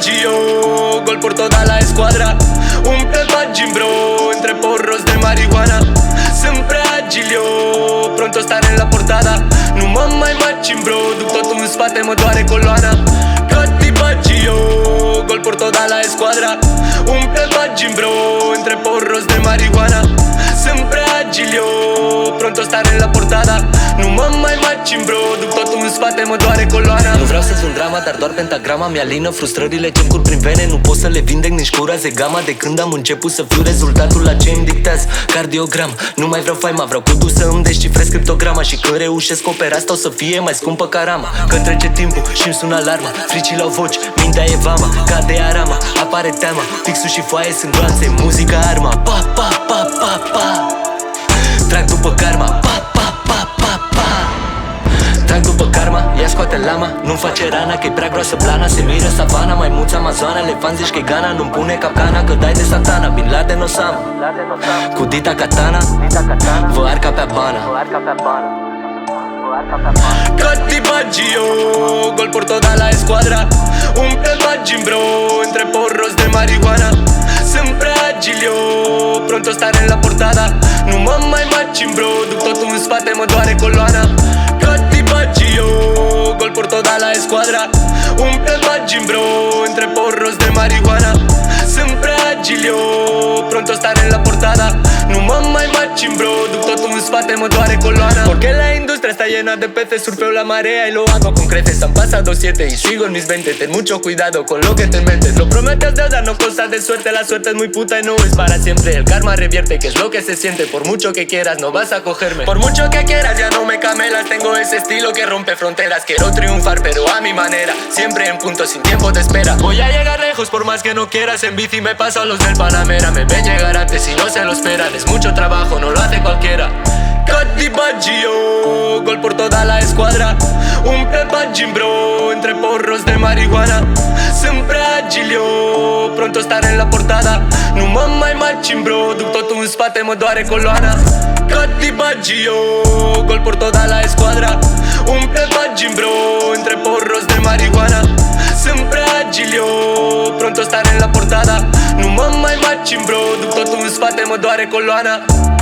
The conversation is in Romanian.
Baggio, gol por toda la escuadra. Umple pagini bro, între porros de marihuana. Sunt prea agil eu, pronto stare la portada. Nu mă mai macin bro, duc totul în spate, mă doare coloana. Cati Baggio, gol por toda la escuadra. Umple pagini bro, între porros de marihuana. Sunt prea agil eu, pronto stare la portada. Nu mă mai macin bro, duc totul în spate, mă doare coloana. Nu vreau să-ți un drama, dar doar pentagrama mi-alină frustrările ce-mi curg prin vene. Nu pot să le vindec nici cu raze gama. De când am început să fiu rezultatul la ce îmi dictează cardiogram. Nu mai vreau faima, vreau codul să îmi descifrez criptograma. Și când reușesc opera asta o să fie mai scumpă ca rama. Că trece timpul și-mi sună alarma. Fricile au voci, mintea e vama. Cade arama, apare teama. Pixul și foaie sunt gloanțe, muzica arma. Pa, pa, pa, pa, pa. Trag după karma. Pa, pa, pa, pa, pa. Trag după karma, ea scoate lama. Nu-mi face rana, că-i prea groasă plana. Se miră savana, mai mulți amazoana. Elefant zici că-i Ghana, nu-mi pune capcana. Că dai de satana, Bin Laden Osama. Cu dita katana, vă arca pe Habana. Cati Baggio, gol por toda la escuadra. Umple pagini bro, între porros de marihuana. Sunt prea agil eu, pronto stare la portada. Nu mă mai macin bro, duc totul în spate, mă doare coloana. Cati Baggio, gol por toda la escuadra. Umple pagini bro, între porros de marihuana. Sunt prea agil eu, pronto stare la portada. Nu mă mai macin bro, duc totul în spate, mă doare coloana. Porque la industria está llena de peces, surfeo la marea y lo hago con creces. Han pasado 7 y sigo en mis 20. Ten mucho cuidado con lo que te mentes. Lo prometes deuda, no cosa de suerte. La suerte es muy puta y no es para siempre. El karma revierte, que es lo que se siente. Por mucho que quieras, no vas a cogerme. Por mucho que quieras, ya no me camelas. Tengo ese estilo que rompe fronteras. Quiero triunfar, pero a mi manera. Siempre en punto, sin tiempo de espera. Voy a llegar lejos por más que no quieras. En bici me paso a los del Panamera. Me ven llegar antes y no se lo esperan. Es mucho trabajo, no lo hace cualquiera. Cati Baggio, gol por toda la escuadra. Umple pagini bro, între porros de marihuana. Sunt prea agil eu, pronto stare la portada. Nu mă mai macin bro, duc totul în spate, mă doare coloana. Cati Baggio, gol por toda la escuadra. Umple pagini bro, între porros de marihuana. Sunt prea agil eu, pronto stare la portada. Nu mă mai macin bro, duc totul în spate, mă doare coloana.